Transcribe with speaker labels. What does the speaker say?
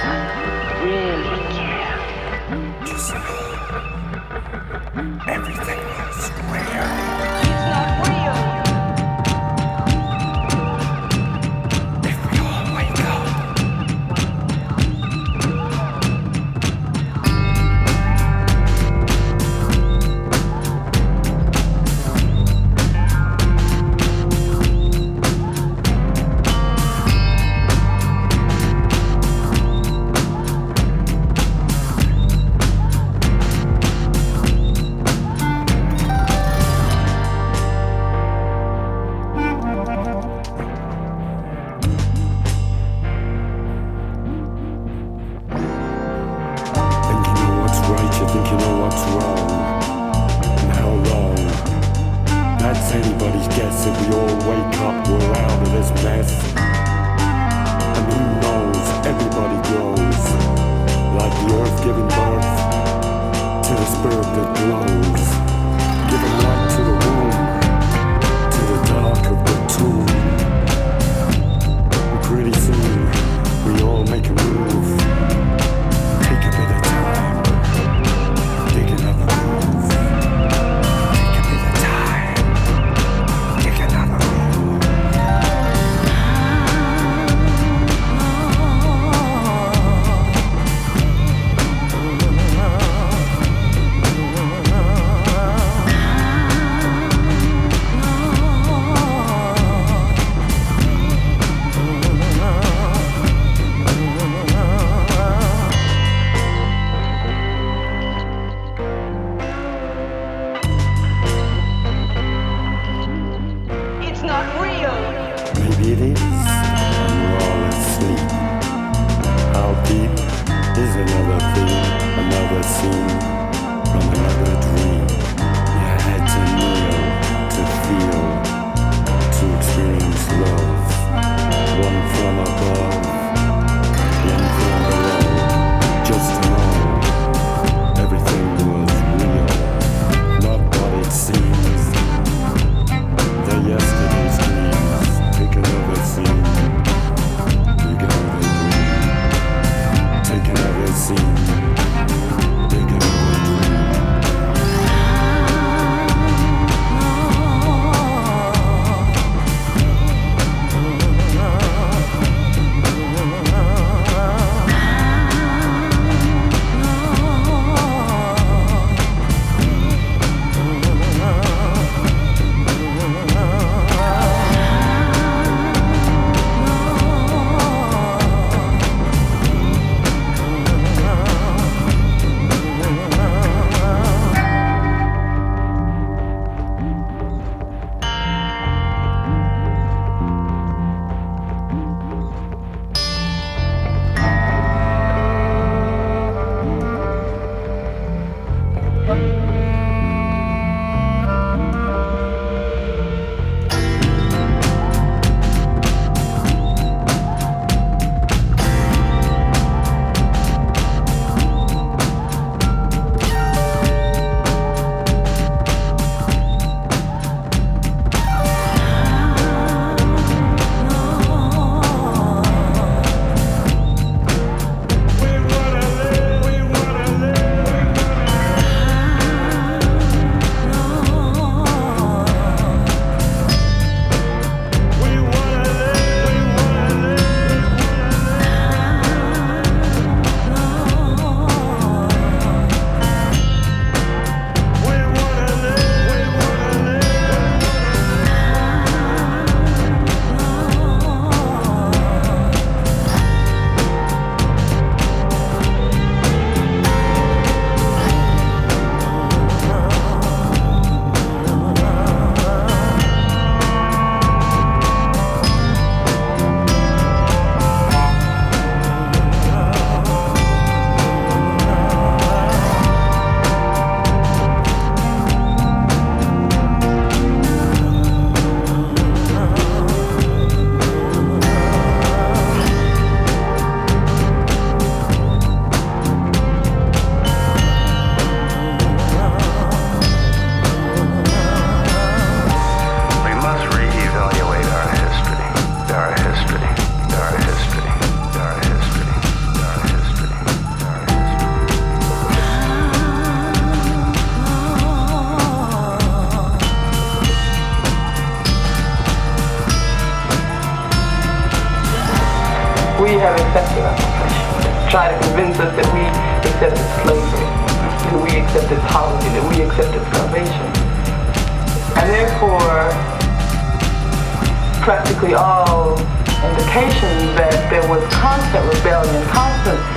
Speaker 1: really care.
Speaker 2: Just know everything is real.
Speaker 1: It's not real.
Speaker 2: If we all wake up. Anybody's guess if we all wake up, we're out of this mess. And who knows, everybody grows, like the earth giving birth to the spirit that glows, giving light to the womb, to the dark of the tomb. And pretty soon, we all make a move, take a bit of time, dig another move. Maybe it is, and we're all asleep. How deep is another thing, another scene from another dream? You had to kneel, to feel, to experience love. One from above, one from below. Just to know everything was real, not what it seems. The yesterday's dreams. Take another scene, take another dream. Take another scene, take another dream.
Speaker 3: try to convince us that we accepted slavery, that we accepted poverty, that we accepted starvation. And therefore, practically all indications that there was constant rebellion, constant